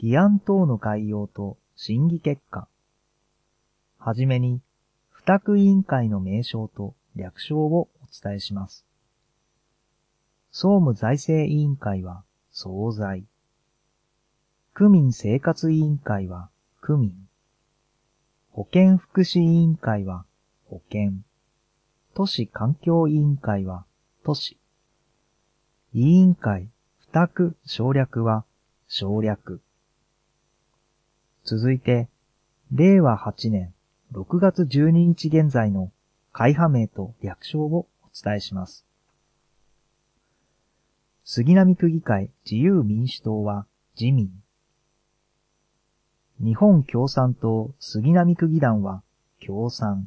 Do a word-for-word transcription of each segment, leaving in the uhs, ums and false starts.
議案等の概要と審議結果。はじめに、付託委員会の名称と略称をお伝えします。総務財政委員会は総財。区民生活委員会は区民。保健福祉委員会は保健。都市環境委員会は都市。委員会付託省略は省略。続いて、れいわはちねんろくがつじゅうににち現在の会派名と略称をお伝えします。杉並区議会自由民主党は自民。日本共産党杉並区議団は共産。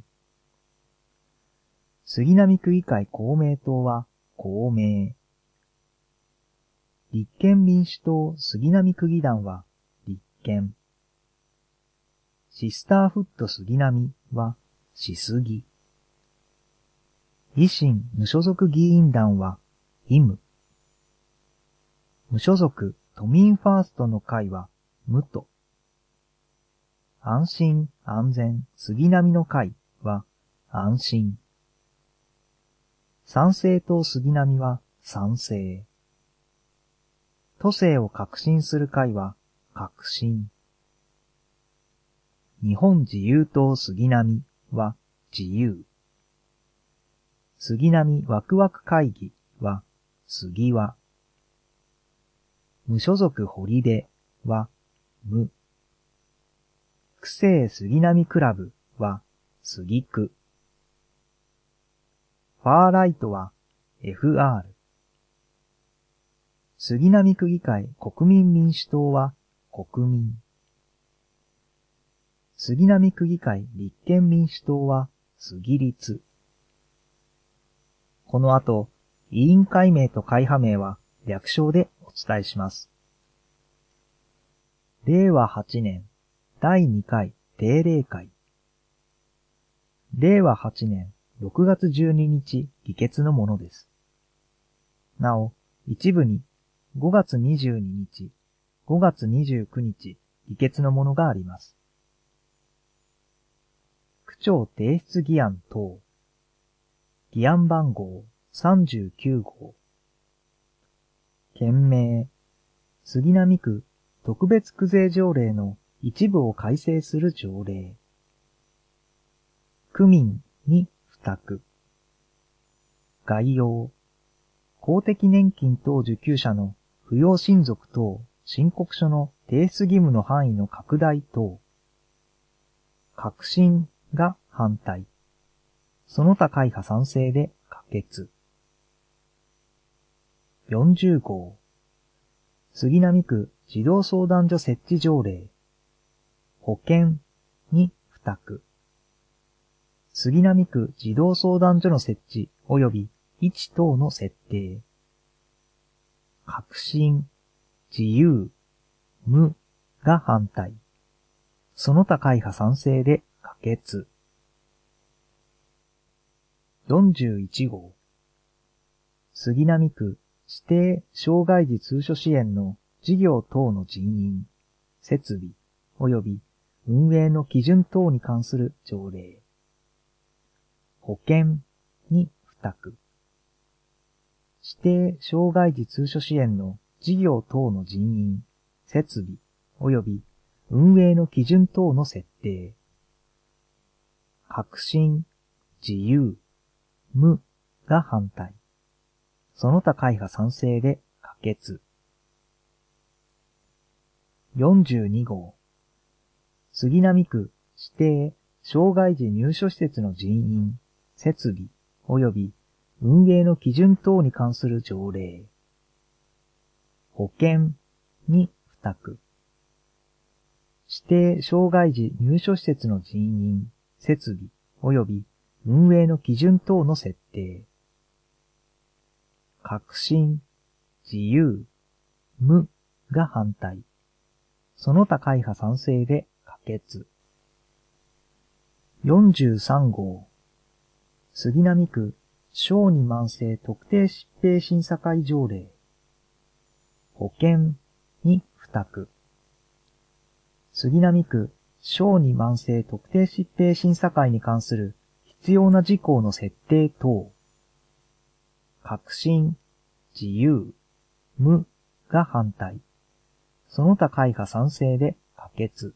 杉並区議会公明党は公明。立憲民主党杉並区議団は立憲。シスターフット杉並はしすぎ。維新無所属議員団はイム。無所属都民ファーストの会はムト。安心安全杉並の会は安心。参政党杉並は賛成。都政を革新する会は革新。日本自由党杉並は自由。杉並ワクワク会議は杉和。無所属堀出は無。区政杉並クラブは杉区。ファーライトは エフアール。杉並区議会国民民主党は国民。杉並区議会立憲民主党は杉立。この後、委員会名と会派名は略称でお伝えします。れいわはちねんだいにかい定例会。れいわはちねんろくがつじゅうににち議決のものです。なお、一部にごがつにじゅうににち、ごがつにじゅうくにち議決のものがあります。区長提出議案等。議案番号さんじゅうきゅうごう。件名、杉並区特別区税条例の一部を改正する条例。区民に付託。概要。公的年金等受給者の扶養親族等申告書の提出義務の範囲の拡大等。革新が反対。その他会派賛成で可決。よんじゅうごう。杉並区児童相談所設置条例。保健に付託。杉並区児童相談所の設置及び位置等の設定。革新、自由、無が反対。その他会派賛成で可決。よんじゅういちごう。杉並区指定障害児通所支援の事業等の人員、設備及び運営の基準等に関する条例。保健に付託。指定障害児通所支援の事業等の人員、設備及び運営の基準等の設定。革新、自由、無が反対。その他会派賛成で可決。よんじゅうにごう。杉並区指定障害児入所施設の人員、設備及び運営の基準等に関する条例。保健に付託。指定障害児入所施設の人員、設備及び運営の基準等の設定。革新、自由、無が反対。その他会派賛成で可決。よんじゅうさんごう。杉並区小児慢性特定疾病審査会条例。保健に付託。 杉並区小児慢性特定疾病審査会に関する必要な事項の設定等。革新、自由、無が反対。その他会派賛成で可決。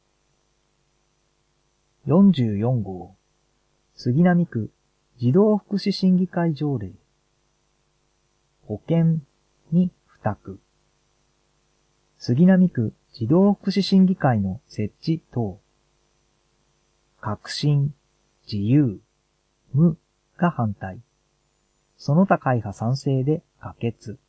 よんじゅうよん号。杉並区児童福祉審議会条例。保険に付託。杉並区児童福祉審議会の設置等。革新、自由、無が反対。その他会派賛成で可決。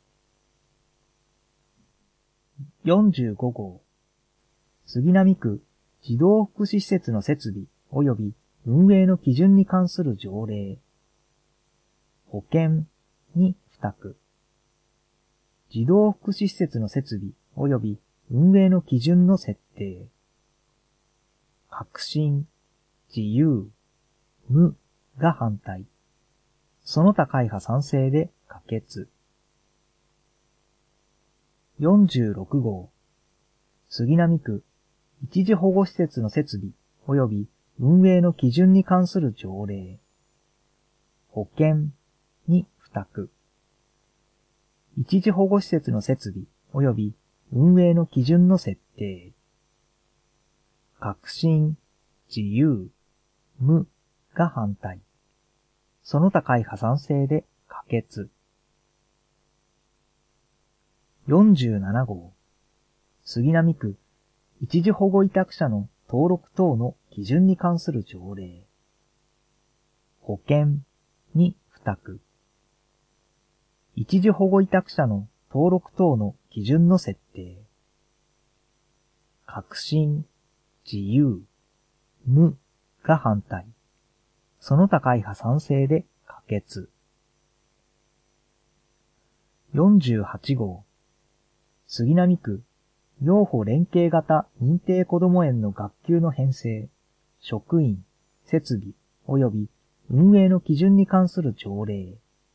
よんじゅうご号。杉並区児童福祉施設の設備及び運営の基準に関する条例。保険に付託。児童福祉施設の設備及び運営の基準の設定。革新、自由、無が反対。その他会派賛成で可決。よんじゅうろく号。杉並区一時保護施設の設備及び運営の基準に関する条例。保険に付託。一時保護施設の設備及び運営の基準の設定。革新、自由、無が反対。その他会派賛成で可決。よんじゅうなな号。杉並区一時保護委託者の登録等の基準に関する条例。保険に付託。一時保護委託者の登録等の基準の設定。革新、自由、無が反対。その他会派賛成で可決。よんじゅうはち号。杉並区幼保連携型認定こども園の学級の編成、職員、設備及び運営の基準に関する条例。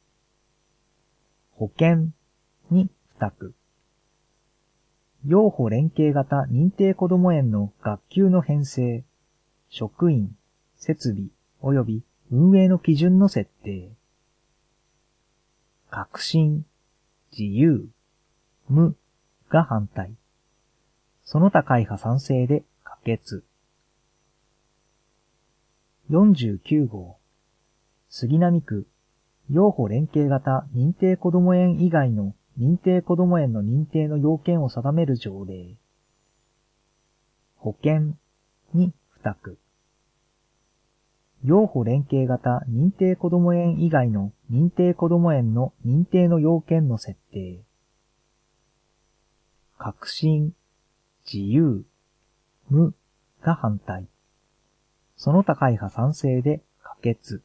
保険に付託。幼保連携型認定こども園の学級の編成、職員、設備及び運営の基準の設定。革新、自由、無が反対。その他会派賛成で可決。よんじゅうきゅう号。杉並区幼保連携型認定こども園以外の認定こども園の認定の要件を定める条例。保険に付託。幼保連携型認定こども園以外の認定こども園の認定の要件の設定。革新、自由、無が反対。その他会派賛成で可決。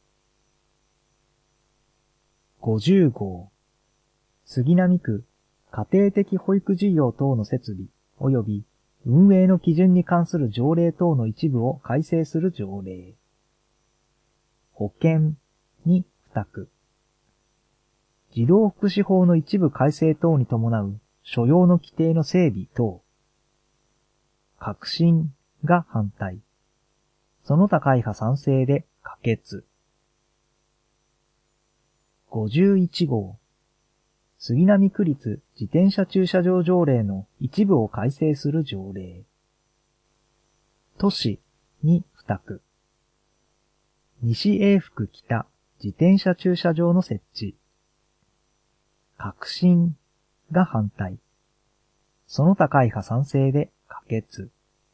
ごじゅう号。杉並区家庭的保育事業等の設備及び運営の基準に関する条例等の一部を改正する条例。保険に付託。児童福祉法の一部改正等に伴う所要の規定の整備等。革新が反対。その他会派賛成で可決。ごじゅういち号。杉並区立自転車駐車場条例の一部を改正する条例。都市に付託。西永福北自転車駐車場の設置。革新が反対。その他会派賛成で可決。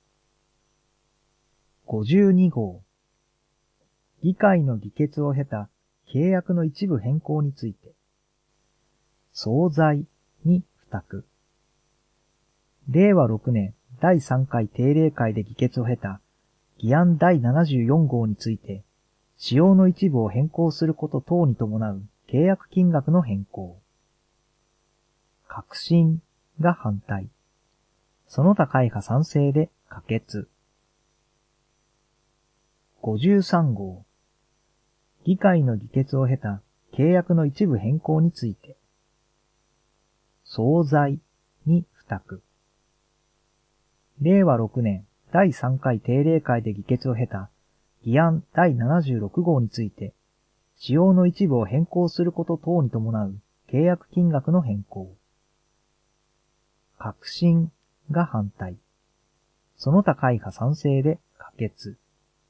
ごじゅうに号。議会の議決を経た契約の一部変更について。総財に付託。れいわろくねんだいさんかい定例会で議決を経た議案だいななじゅうよん号について、使用の一部を変更すること等に伴う契約金額の変更。革新が反対。その他会派賛成で可決。ごじゅうさん号。議会の議決を経た契約の一部変更について。総財に付託。れいわろくねんだいさんかい定例会で議決を経た議案だいななじゅうろくごうについて、使用の一部を変更すること等に伴う契約金額の変更。革新が反対。その他会派賛成で可決。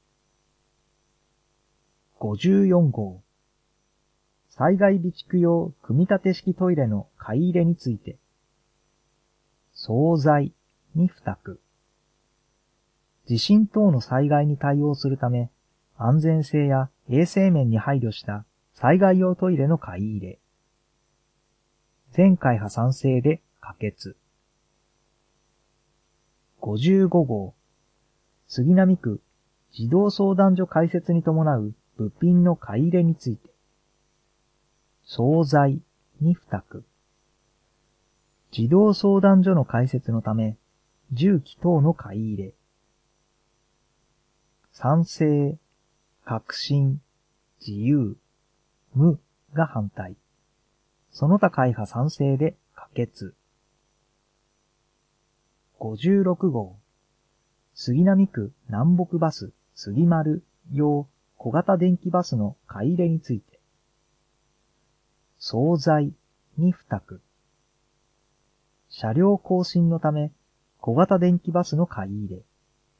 ごじゅうよんごう。災害備蓄用組み立て式トイレの買い入れについて、総菜に付託。地震等の災害に対応するため、安全性や衛生面に配慮した災害用トイレの買い入れ。全会派賛成で可決。ごじゅうごごう。杉並区児童相談所開設に伴う物品の買い入れについて、総菜に付託。児童相談所の開設のため、重機等の買い入れ。賛成、革新、自由、無が反対。その他会派賛成で可決。ごじゅうろくごう。杉並区南北バス杉丸用小型電気バスの買い入れについて、総菜に付託。車両更新のため小型電気バスの買い入れ。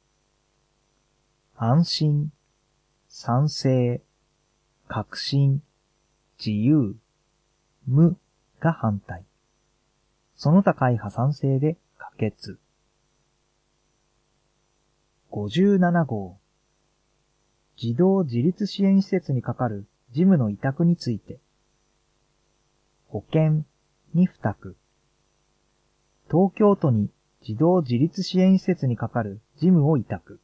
安心、賛成、革新、自由、無が反対。その他会派賛成で可決。ごじゅうななごう。児童自立支援施設に係る事務の委託について、保険に付託。東京都に児童自立支援施設に係る事務を委託。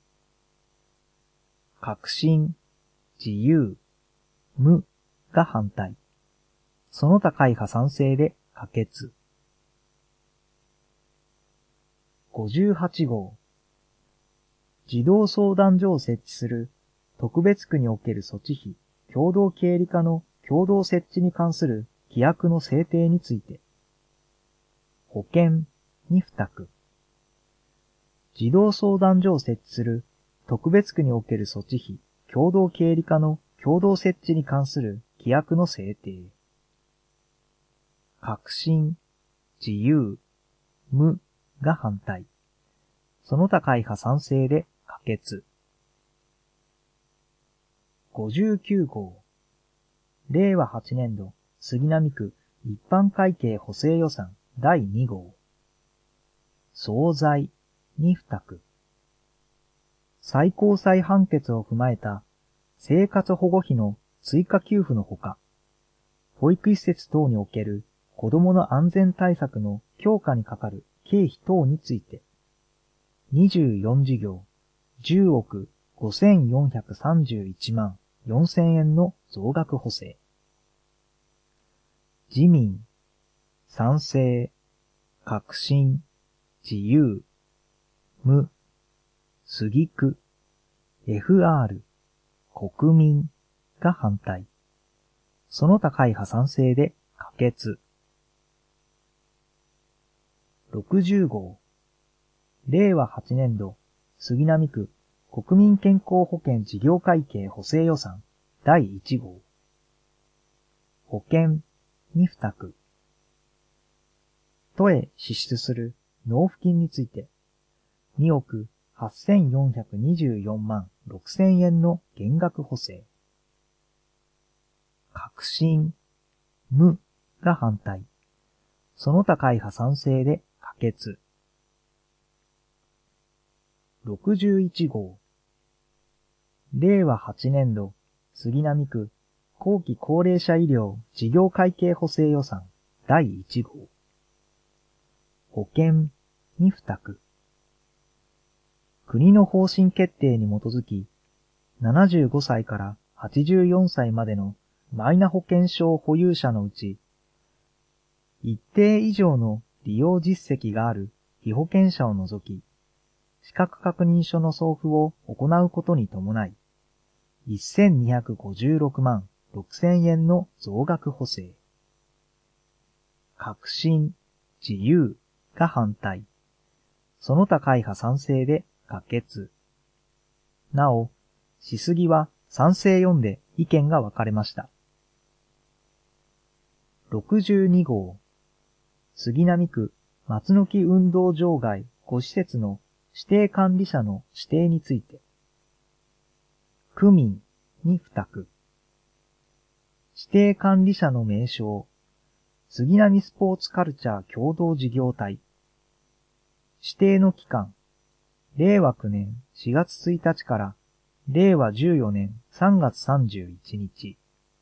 革新、自由、無が反対。その他会派賛成で可決。ごじゅうはちごう。児童相談所を設置する特別区における措置費共同経理課の共同設置に関する規約の制定について、保険に付託。児童相談所を設置する特別区における措置費共同経理課の共同設置に関する規約の制定。革新、自由、無が反対。その他会派賛成で可決。ごじゅうきゅうごう。れいわはちねんど杉並区一般会計補正予算だいにごう。総菜に付託。最高裁判決を踏まえた生活保護費の追加給付のほか、保育施設等における子どもの安全対策の強化にかかる経費等について、にじゅうよんじぎょう、じゅうおくごせんよんひゃくさんじゅういちまんよんせんえんの増額補正。自民、賛成、革新、自由、無、杉区、エフアール、国民が反対。その他会派賛成で可決。ろくじゅうごう。れいわはちねんど杉並区国民健康保険事業会計補正予算だいいちごう。保険に付託。都へ支出する納付金についてにおくはっせんよんひゃくにじゅうよんまんろくせんえんの減額補正。革新、無が反対。その他会派賛成で可決。ろくじゅういちごう。れいわはちねんど杉並区後期高齢者医療事業会計補正予算だいいちごう。保険に付託。国の方針決定に基づき、ななじゅうごさいからはちじゅうよんさいまでのマイナ保険証保有者のうち、一定以上の利用実績がある被保険者を除き、資格確認書の送付を行うことに伴い、せんにひゃくごじゅうろくまんろくせんえんの増額補正。革新、自由が反対。その他会派賛成で可決。なお、しすぎは賛成よんで意見が分かれました。ろくじゅうに号、杉並区松の木運動場外ご施設の指定管理者の指定について、区民に付託。指定管理者の名称、杉並スポーツカルチャー共同事業体。指定の期間、れいわきゅうねんしがつついたちかられいわじゅうよねんさんがつさんじゅういちにち。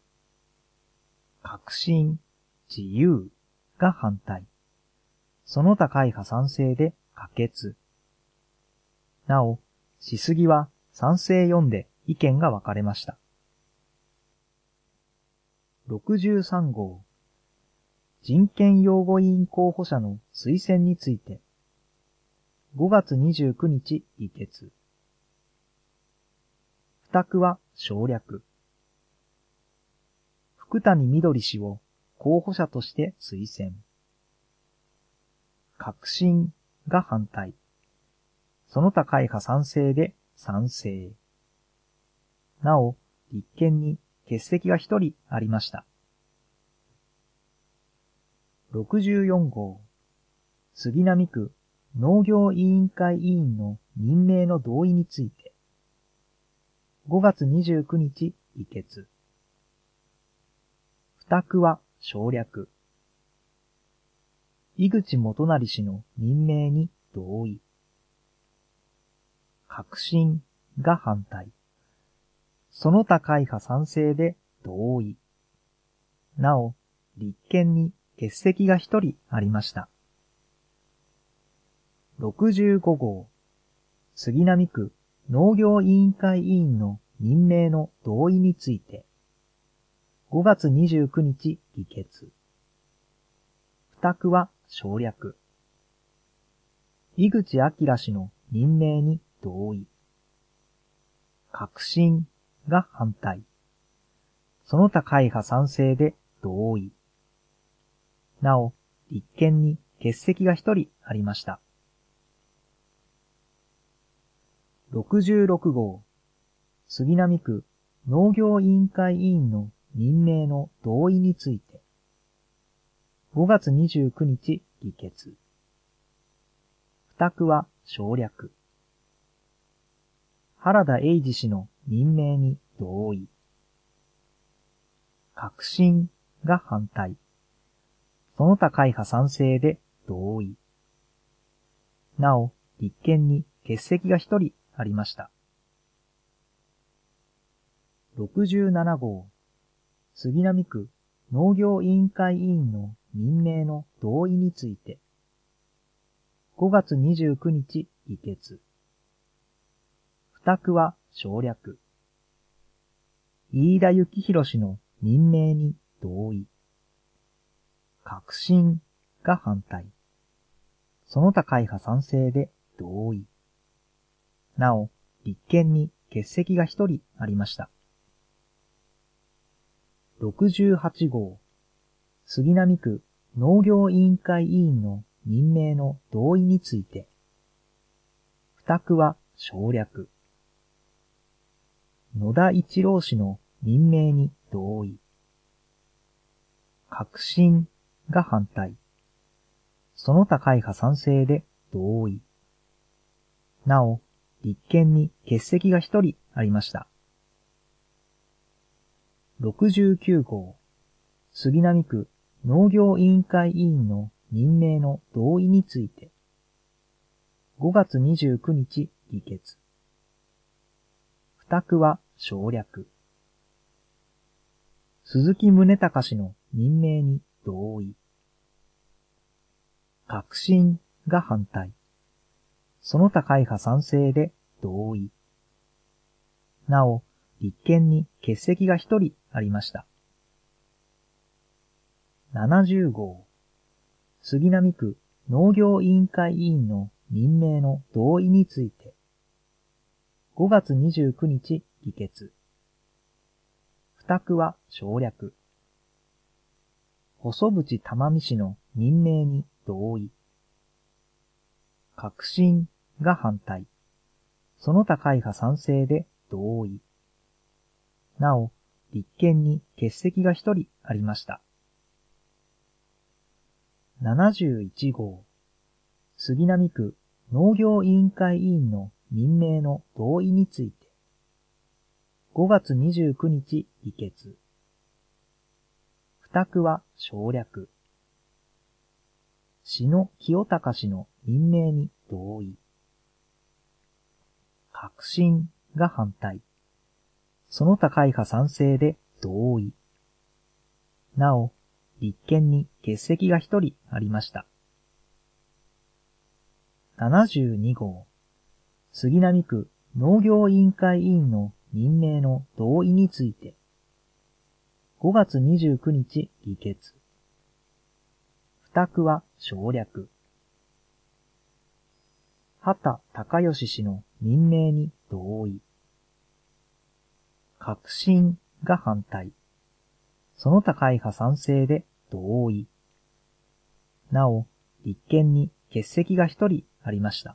革新、自由が反対。その他会派賛成で可決。なお、しすぎは賛成よんで意見が分かれました。ろくじゅうさん号、人権擁護委員候補者の推薦について、ごがつにじゅうくにち議決。付託は省略。福谷みどり氏を候補者として推薦。革新が反対。その他会派賛成で賛成。なお、立憲に欠席がひとりありました。ろくじゅうよん号、杉並区農業委員会委員の任命の同意について、ごがつにじゅうくにち議決。付託は省略。井口元成氏の任命に同意。革新が反対。その他会派賛成で同意。なお、立憲に欠席がひとりありました。ろくじゅうご号、杉並区農業委員会委員の任命の同意について、ごがつにじゅうくにち議決。付託は省略。井口彰氏の任命に同意。革新が反対。その他会派賛成で同意。なお、立憲に欠席がひとりありました。ろくじゅうろく号、杉並区農業委員会委員の任命の同意について、ごがつにじゅうくにち議決。付託は省略。原田英二氏の任命に同意。革新が反対。その他会派賛成で同意。なお、立憲に欠席がひとりありました。ろくじゅうなな号、杉並区農業委員会委員の任命の同意について、ごがつにじゅうくにち議決。付託は省略。飯田幸宏氏の任命に同意。革新が反対。その他会派賛成で同意。なお、立憲に欠席がひとりありました。ろくじゅうはち号、杉並区農業委員会委員の任命の同意について、付託は省略。野田一郎氏の任命に同意。革新が反対。その他会派賛成で同意。なお、立憲に欠席がひとりありました。ろくじゅうきゅう号、杉並区農業委員会委員の任命の同意について、ごがつにじゅうくにち議決。付託は省略。鈴木宗隆氏の任命に同意。革新が反対。その他会派賛成で同意。なお、立憲に欠席がひとりありました。ななじゅう号、杉並区農業委員会委員の任命の同意について、ごがつにじゅうくにち議決。付託は省略。細渕珠美氏の任命に同意。革新が反対。 その他会派賛成で同意。なお、立憲に欠席が一人ありました。ななじゅういち号、杉並区農業委員会委員の任命の同意について、ごがつにじゅうくにち議決。付託は省略。篠清隆氏の任命に同意。革新が反対。その他会派賛成で同意。なお、立憲に欠席が一人ありました。ななじゅうに号、杉並区農業委員会委員の任命の同意について、ごがつにじゅうくにち議決。付託は省略。畑隆義氏の任命に同意。革新が反対。その他会派賛成で同意。なお、立憲に欠席が一人ありました。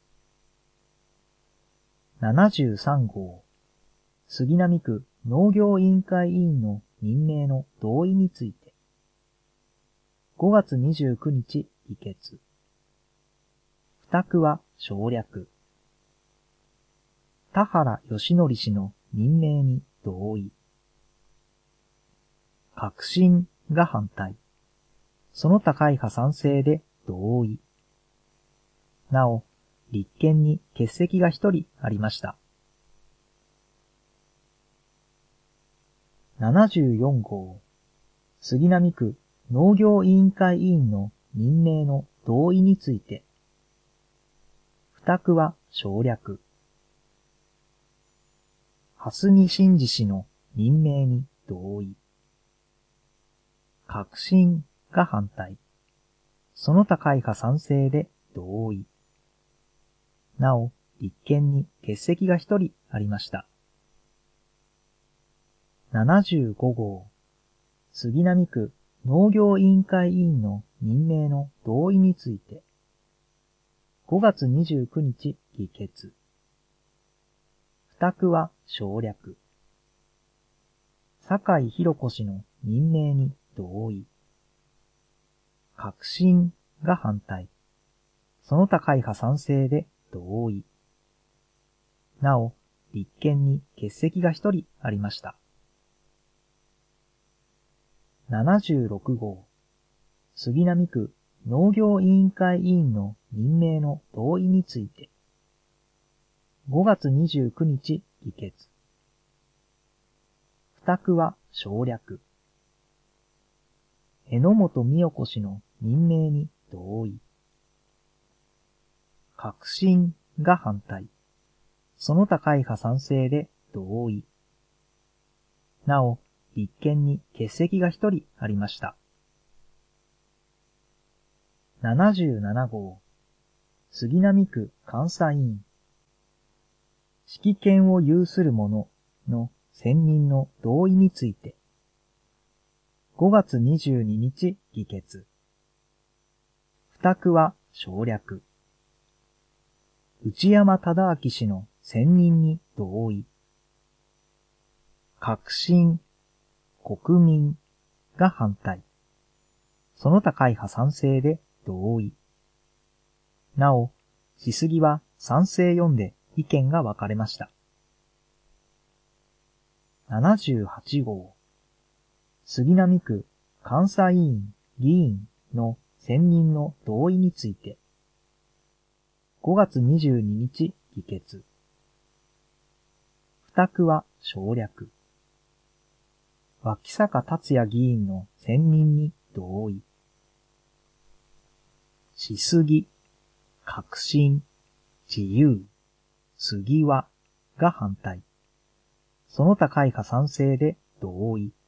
ななじゅうさん号、杉並区農業委員会委員の任命の同意について、ごがつにじゅうくにち議決。付託は省略。田原義則氏の任命に同意。革新が反対。その他会派賛成で同意。なお、立憲に欠席が一人ありました。ななじゅうよん号、杉並区農業委員会委員の任命の同意について、付託は省略。蓮見真嗣氏の任命に同意。革新が反対。その他会派賛成で同意。なお、立憲に欠席が一人ありました。ななじゅうご号、杉並区農業委員会委員の任命の同意について、ごがつにじゅうくにち議決。付託は省略。酒井宏子氏の任命に同意。革新が反対。その他会派賛成で同意。なお、立憲に欠席が一人ありました。ななじゅうろく号、杉並区農業委員会委員の任命の同意について、ごがつにじゅうくにち議決。付託は省略。榎本美代子氏の任命に同意。革新が反対。その他会派賛成で同意。なお、立憲に欠席が一人ありました。ななじゅうなな号、杉並区監査委員。指揮権を有する者の選任の同意について、ごがつにじゅうににち議決。付託は省略。内山忠明氏の選任に同意。革新、国民が反対。その他会派賛成で同意。なお、しすぎは賛成よんで意見が分かれました。ななじゅうはち号、杉並区監査委員議員の選任の同意について、ごがつにじゅうににち議決。付託は省略。脇坂達也議員の選任に同意。しすぎ、革新、自由、杉はが反対。その他会派賛成で同意。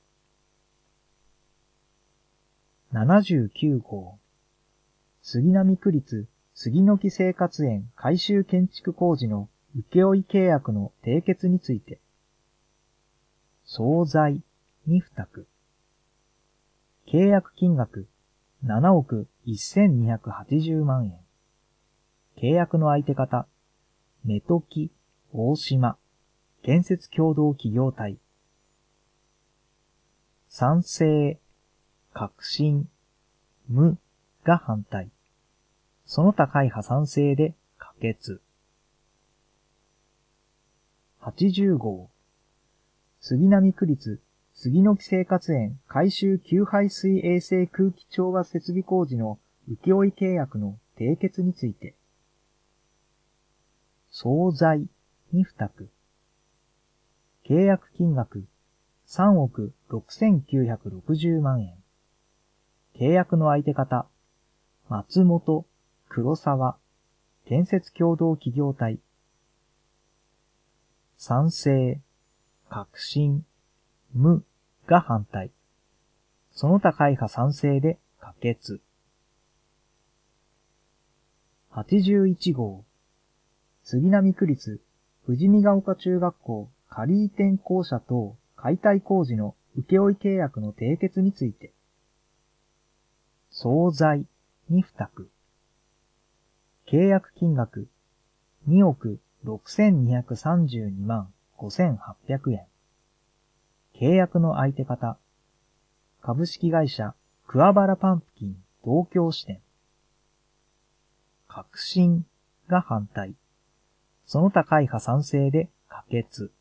ななじゅうきゅう号、杉並区立杉の木生活園改修建築工事の請負契約の締結について、総財に付託。契約金額ななおくせんにひゃくはちじゅうまんえん。契約の相手方、メトキ大島建設協同企業体。賛成、確信、無が反対。その他会派賛成で可決。はちじゅう号。杉並区立杉の木生活園改修給排水衛生空気調和設備工事の請負契約の締結について。総財に付託。契約金額さんおくろくせんきゅうひゃくろくじゅうまんえん。契約の相手方、松本、黒沢、建設協同企業体。賛成、確信、無が反対。その他会派賛成で可決。はちじゅういち号。杉並区立富士見ヶ丘中学校仮移転校舎等解体工事の請負契約の締結について。総財に付託。契約金額におくろくせんにひゃくさんじゅうにまんごせんはっぴゃくえん。契約の相手方、株式会社桑原パンプキン東京支店。確信が反対。その他会派賛成で可決。